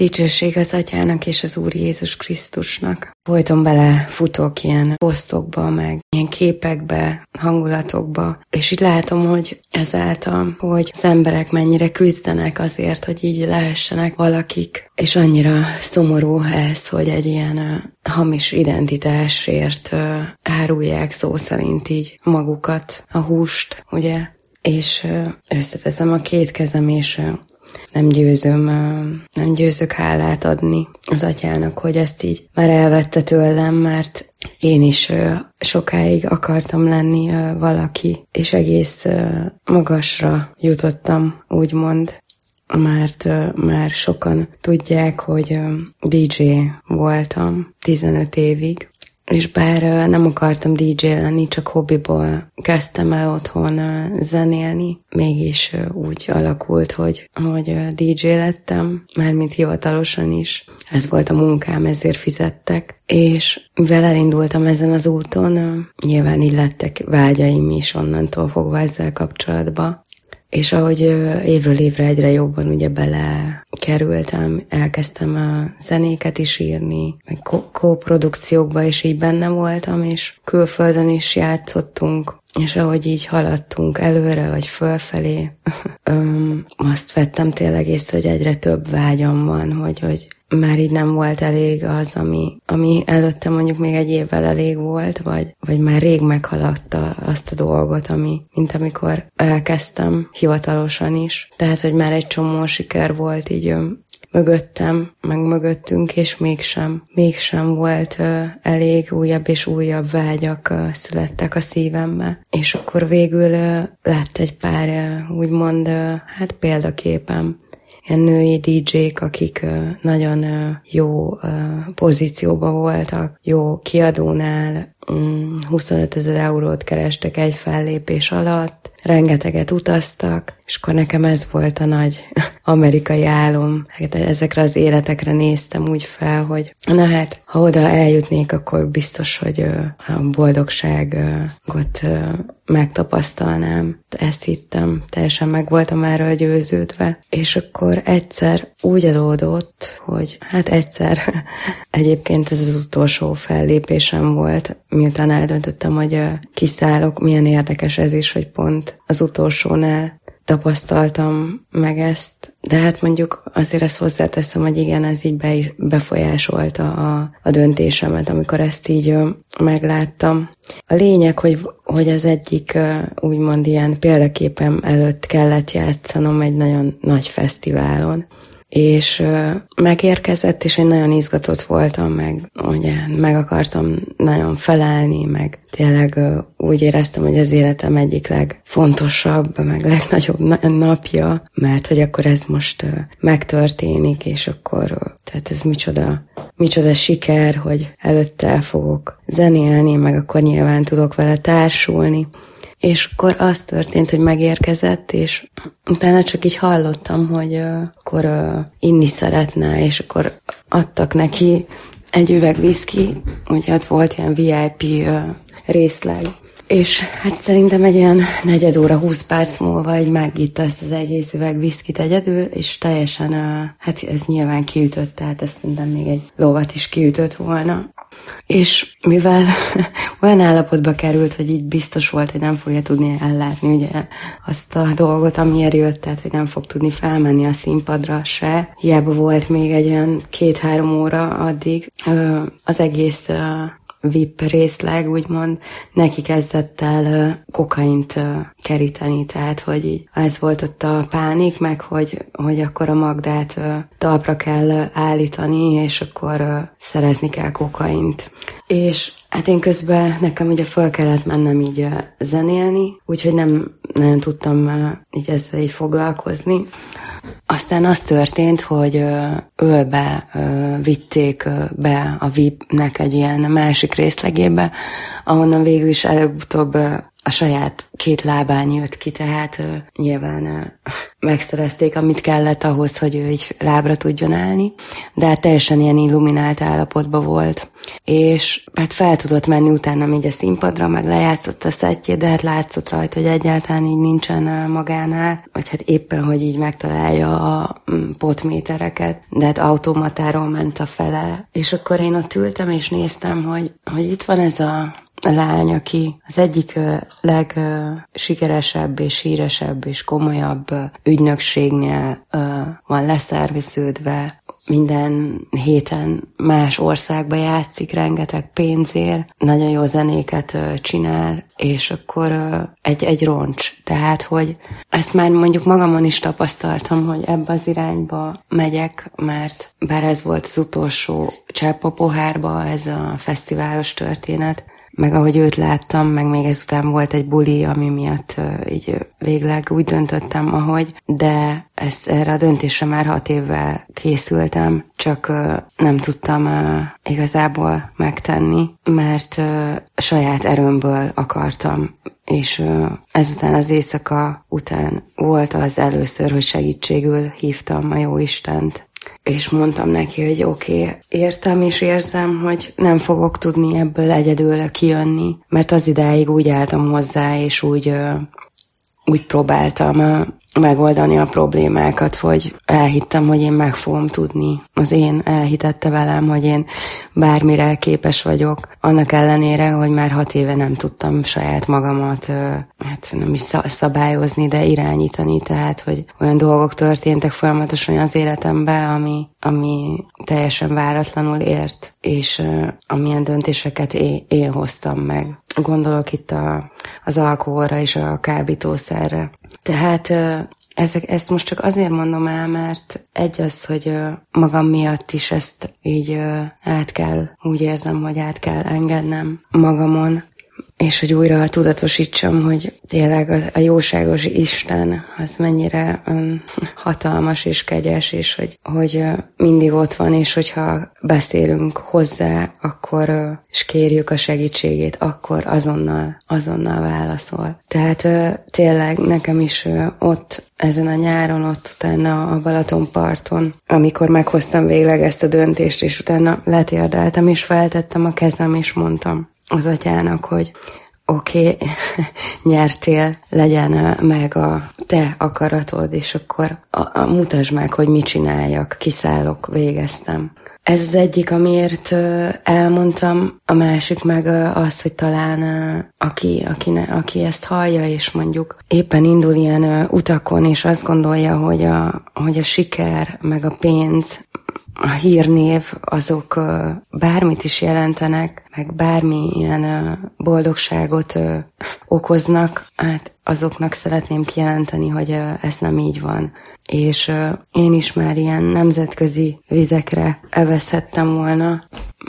Dicsőség az Atyának és az Úr Jézus Krisztusnak. Folyton belefutok ilyen posztokba, meg ilyen képekbe, hangulatokba, és így látom, hogy ezáltal, hogy az emberek mennyire küzdenek azért, hogy így lehessenek valakik, és annyira szomorú ez, hogy egy ilyen hamis identitásért árulják szó szerint így magukat, a húst, ugye? És összeteszem a két kezem, és nem győzök hálát adni az Atyának, hogy ezt így már elvette tőlem, mert én is sokáig akartam lenni valaki, és egész magasra jutottam, úgymond, mert már sokan tudják, hogy DJ voltam 15 évig, és bár nem akartam DJ lenni, csak hobbiból kezdtem el otthon zenélni, mégis úgy alakult, hogy DJ lettem, mármint hivatalosan is. Ez volt a munkám, ezért fizettek, és mivel elindultam ezen az úton, nyilván így lettek vágyaim is onnantól fogva ezzel kapcsolatban. És ahogy évről évre egyre jobban ugye belekerültem, elkezdtem a zenéket is írni, meg kóprodukciókba is így benne voltam, és külföldön is játszottunk, és ahogy így haladtunk előre, vagy fölfelé, azt vettem tényleg észre, hogy egyre több vágyam van, hogy már így nem volt elég az, ami előtte mondjuk még egy évvel elég volt, vagy már rég meghaladta azt a dolgot, mint amikor elkezdtem hivatalosan is. Tehát, hogy már egy csomó siker volt így mögöttem, meg mögöttünk, és mégsem volt elég, újabb és újabb vágyak születtek a szívembe. És akkor végül lett egy pár úgymond példaképem, ilyen női DJ-k, akik nagyon jó pozícióban voltak, jó kiadónál, 25 000 eurót kerestek egy fellépés alatt, rengeteget utaztak, és akkor nekem ez volt a nagy amerikai álom. Ezekre az életekre néztem úgy fel, hogy na hát, ha oda eljutnék, akkor biztos, hogy a boldogságot megtapasztalnám. Ezt hittem, teljesen meg voltam erről győződve. És akkor egyszer úgy adódott, hogy egyszer egyébként ez az utolsó fellépésem volt, miután eldöntöttem, hogy kiszállok. Milyen érdekes ez is, hogy pont az utolsónál tapasztaltam meg ezt, de hát mondjuk azért ezt hozzáteszem, hogy igen, ez így befolyásolta a döntésemet, amikor ezt így megláttam. A lényeg, hogy az egyik úgymond ilyen példaképem előtt kellett játszanom egy nagyon nagy fesztiválon, és megérkezett, és én nagyon izgatott voltam, meg akartam nagyon felállni, meg tényleg úgy éreztem, hogy az életem egyik legfontosabb, meg legnagyobb napja, mert hogy akkor ez most megtörténik, és akkor, tehát ez micsoda siker, hogy előtte el fogok zenélni, meg akkor nyilván tudok vele társulni. És akkor az történt, hogy megérkezett, és utána csak így hallottam, hogy akkor inni szeretne, és akkor adtak neki egy üveg viszki, ugye ott volt ilyen VIP részleg. És hát szerintem egy olyan 4 óra, 20 perc múlva így megitta ezt az egész üveg viszkit egyedül, és teljesen, hát ez nyilván kiütött, tehát ezt szerintem még egy lovat is kiütött volna. És mivel olyan állapotba került, hogy így biztos volt, hogy nem fogja tudni ellátni ugye azt a dolgot, amiért jött, tehát hogy nem fog tudni felmenni a színpadra se. Hiába volt még egy olyan 2-3 óra addig. Az egész VIP részleg, úgymond, neki kezdett el kokaint keríteni, tehát, hogy így ez volt ott a pánik, meg hogy akkor a Magdát talpra kell állítani, és akkor szerezni kell kokaint. És hát én közben nekem ugye fel kellett mennem így zenélni, úgyhogy nem nagyon tudtam így ezzel így foglalkozni. Aztán az történt, hogy ölbe vitték be a VIP-nek egy ilyen másik részlegébe, ahonnan végül is előbb-utóbb a saját 2 lábán jött ki, tehát nyilván megszerezték, amit kellett ahhoz, hogy ő így lábra tudjon állni, de hát teljesen ilyen illuminált állapotban volt. és hát fel tudott menni utána így a színpadra, meg lejátszott a szettjét, de hát látszott rajta, hogy egyáltalán így nincsen magánál, vagy hát éppen, hogy így megtalálja a potmétereket, de hát automatáról ment a fele, és akkor én ott ültem, és néztem, hogy itt van ez a lány, aki az egyik legsikeresebb és híresebb és komolyabb ügynökségnél van leszerveződve, minden héten más országba játszik, rengeteg pénzért, nagyon jó zenéket csinál, és akkor egy roncs. Tehát, hogy ezt már mondjuk magamon is tapasztaltam, hogy ebbe az irányba megyek, mert bár ez volt az utolsó csepp a pohárba, ez a fesztiválos történet, meg ahogy őt láttam, meg még ezután volt egy buli, ami miatt így végleg úgy döntöttem, ahogy, de erre a döntésre már 6 évvel készültem, csak nem tudtam igazából megtenni, mert saját erőmből akartam, és ezután az éjszaka után volt az először, hogy segítségül hívtam a Jóistent, és mondtam neki, hogy oké, értem és érzem, hogy nem fogok tudni ebből egyedül kijönni, mert az idáig úgy álltam hozzá, és úgy próbáltam megoldani a problémákat, hogy elhittem, hogy én meg fogom tudni. Az én elhitette velem, hogy én bármire képes vagyok, annak ellenére, hogy már 6 éve nem tudtam saját magamat, hát nem is szabályozni, de irányítani, tehát, hogy olyan dolgok történtek folyamatosan az életemben, ami teljesen váratlanul ért, és amilyen döntéseket én hoztam meg. Gondolok itt az alkoholra és a kábítószerre. Tehát ezt most csak azért mondom el, mert egy az, hogy magam miatt is ezt így úgy érzem, hogy át kell engednem magamon, és hogy újra tudatosítsam, hogy tényleg a jóságos Isten az mennyire hatalmas és kegyes, és hogy mindig ott van, és hogyha beszélünk hozzá, akkor és kérjük a segítségét, akkor azonnal válaszol. Tehát tényleg nekem is ott ezen a nyáron, ott utána a Balatonparton, amikor meghoztam végleg ezt a döntést, és utána letérdeltem, és feltettem a kezem, és mondtam az atyának, hogy oké, nyertél, legyen meg a te akaratod, és akkor mutasd meg, hogy mit csináljak, kiszállok, végeztem. Ez az egyik, amiért elmondtam, a másik meg az, hogy talán aki ezt hallja, és mondjuk éppen indul ilyen utakon, és azt gondolja, hogy a siker, meg a pénz, a hírnév, azok bármit is jelentenek, meg bármilyen boldogságot okoznak, hát azoknak szeretném kijelenteni, hogy ez nem így van. És én is már ilyen nemzetközi vizekre evezhettem volna,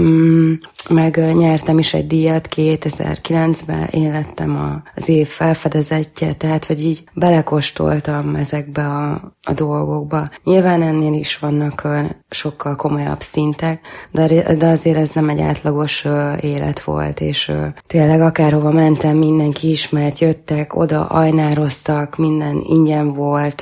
meg nyertem is egy díjat 2009-ben, én lettem az év felfedezettje, tehát hogy így belekóstoltam ezekbe a dolgokba. Nyilván ennél is vannak sokkal komolyabb szintek, de azért ez nem egy átlagos élet volt, és tényleg akárhova mentem, mindenki ismert, jöttek, oda ajnároztak, minden ingyen volt,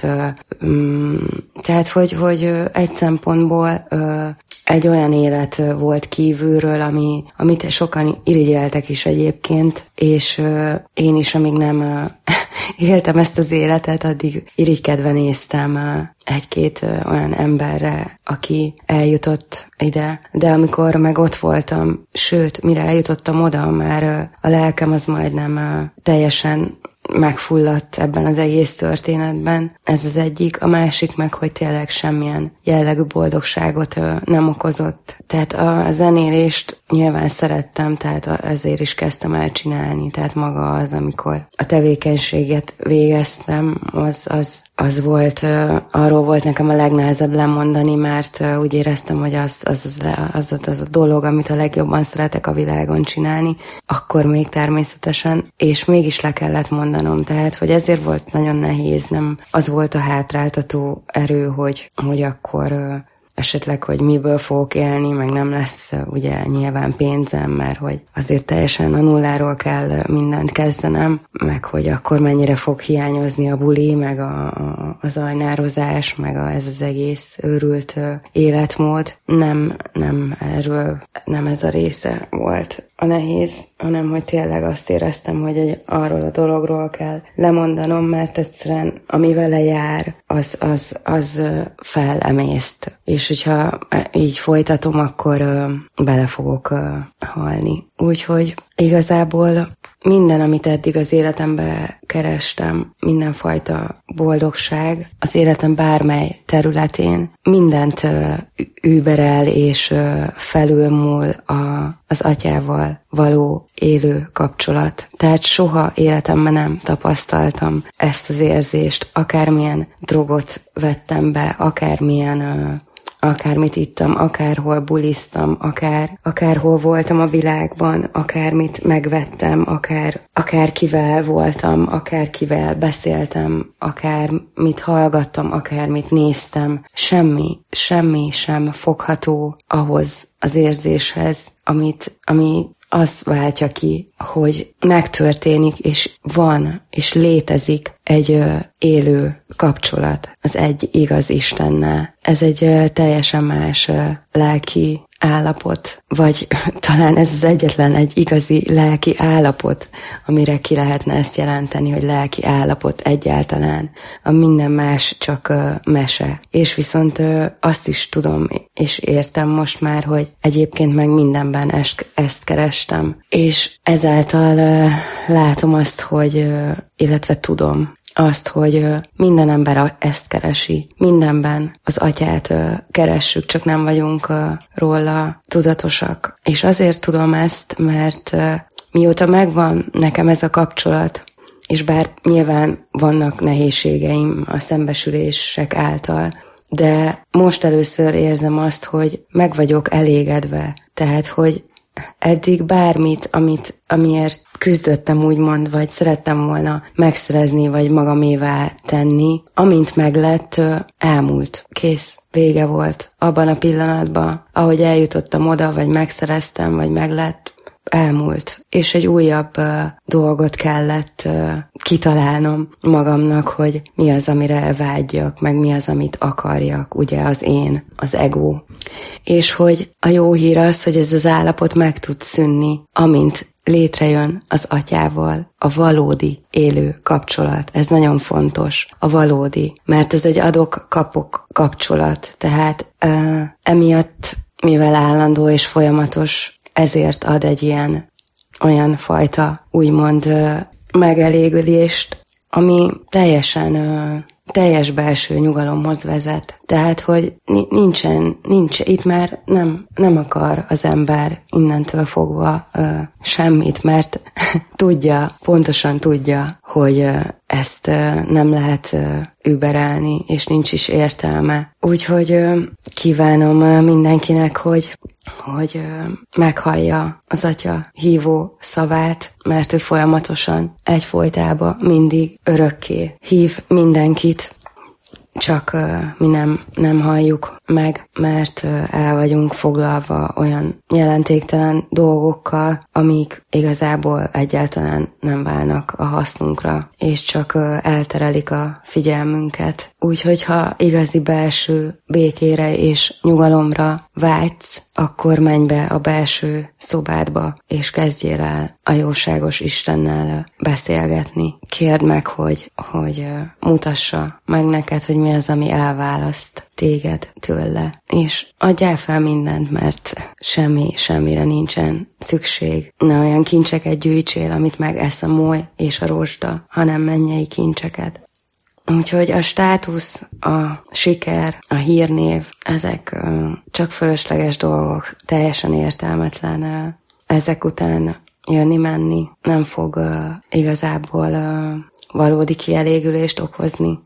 tehát hogy egy szempontból egy olyan élet volt kívülről, amit sokan irigyeltek is egyébként, és én is, amíg nem éltem ezt az életet, addig irigykedve néztem egy-két olyan emberre, aki eljutott ide, de amikor meg ott voltam, sőt, mire eljutottam oda, már a lelkem az majdnem teljesen megfulladt ebben az egész történetben. Ez az egyik. A másik meg, hogy tényleg semmilyen jellegű boldogságot nem okozott. Tehát a zenélést nyilván szerettem, tehát ezért is kezdtem el csinálni. Tehát maga az, amikor a tevékenységet végeztem, az volt, arról volt nekem a legnehezebb lemondani, mert úgy éreztem, hogy az a dolog, amit a legjobban szeretek a világon csinálni, akkor még természetesen, és mégis le kellett mondanom. Tehát, hogy ezért volt nagyon nehéz, nem az volt a hátráltató erő, hogy akkor esetleg, hogy miből fogok élni, meg nem lesz ugye nyilván pénzem, mert hogy azért teljesen a nulláról kell mindent kezdenem, meg hogy akkor mennyire fog hiányozni a buli, meg a zajnározás, meg ez az egész őrült életmód. Nem erről, nem ez a része volt a nehéz, hanem hogy tényleg azt éreztem, hogy arról a dologról kell lemondanom, mert egyszerűen ami vele jár, az felemészt. És hogyha így folytatom, akkor bele fogok halni. Úgyhogy igazából minden, amit eddig az életemben kerestem, mindenfajta boldogság, az életem bármely területén, mindent überel és felülmúl az atyával való élő kapcsolat. Tehát soha életemben nem tapasztaltam ezt az érzést, akármilyen drogot vettem be, akármit ittam, akárhol buliztam, akárhol voltam a világban, akármit megvettem, akárkivel voltam, akárkivel beszéltem, akármit hallgattam, akármit néztem. Semmi sem fogható ahhoz az érzéshez, ami azt váltja ki, hogy megtörténik, és van, és létezik egy élő kapcsolat az egy igaz Istennel. Ez egy teljesen más lelki állapot, vagy talán ez az egyetlen egy igazi lelki állapot, amire ki lehetne ezt jelenteni, hogy lelki állapot egyáltalán. A minden más csak mese. És viszont azt is tudom, és értem most már, hogy egyébként meg mindenben ezt kerestem. És ezáltal látom azt, hogy, illetve tudom azt, hogy minden ember ezt keresi. Mindenben az atyát keressük, csak nem vagyunk róla tudatosak. És azért tudom ezt, mert mióta megvan nekem ez a kapcsolat, és bár nyilván vannak nehézségeim a szembesülések által, de most először érzem azt, hogy meg vagyok elégedve. Tehát, hogy eddig bármit, amiért küzdöttem úgymond, vagy szerettem volna megszerezni, vagy magamévá tenni, amint meglett, elmúlt. Kész. Vége volt. Abban a pillanatban, ahogy eljutottam oda, vagy megszereztem, vagy meglett, elmúlt. És egy újabb dolgot kellett kitalálnom magamnak, hogy mi az, amire vágyjak, meg mi az, amit akarjak, ugye az én, az ego. És hogy a jó hír az, hogy ez az állapot meg tud szűnni, amint létrejön az atyával a valódi élő kapcsolat. Ez nagyon fontos, a valódi, mert ez egy adok-kapok kapcsolat. Tehát emiatt, mivel állandó és folyamatos, ezért ad egy olyan fajta, úgymond megelégülést, ami teljes belső nyugalomhoz vezet. Tehát, hogy nincs itt már nem akar az ember innentől fogva semmit, mert pontosan tudja, hogy ezt nem lehet überelni, és nincs is értelme. Úgyhogy kívánom mindenkinek, hogy meghallja az atya hívó szavát, mert ő folyamatosan egyfolytában mindig örökké hív mindenkit, csak mi nem halljuk meg, mert el vagyunk foglalva olyan jelentéktelen dolgokkal, amik igazából egyáltalán nem válnak a hasznunkra, és csak elterelik a figyelmünket. Úgyhogy ha igazi belső békére és nyugalomra vágysz, akkor menj be a belső szobádba, és kezdjél el a jóságos Istennel beszélgetni. Kérd meg, hogy mutassa meg neked, hogy mi az, ami elválaszt téged tőle. És adjál fel mindent, mert semmire nincsen szükség. Ne olyan kincseket gyűjtsél, amit megesz a moly és a rozsda, hanem mennyei kincseket. Úgyhogy a státusz, a siker, a hírnév, ezek csak fölösleges dolgok, teljesen értelmetlen. Ezek után jönni-menni nem fog igazából valódi kielégülést okozni.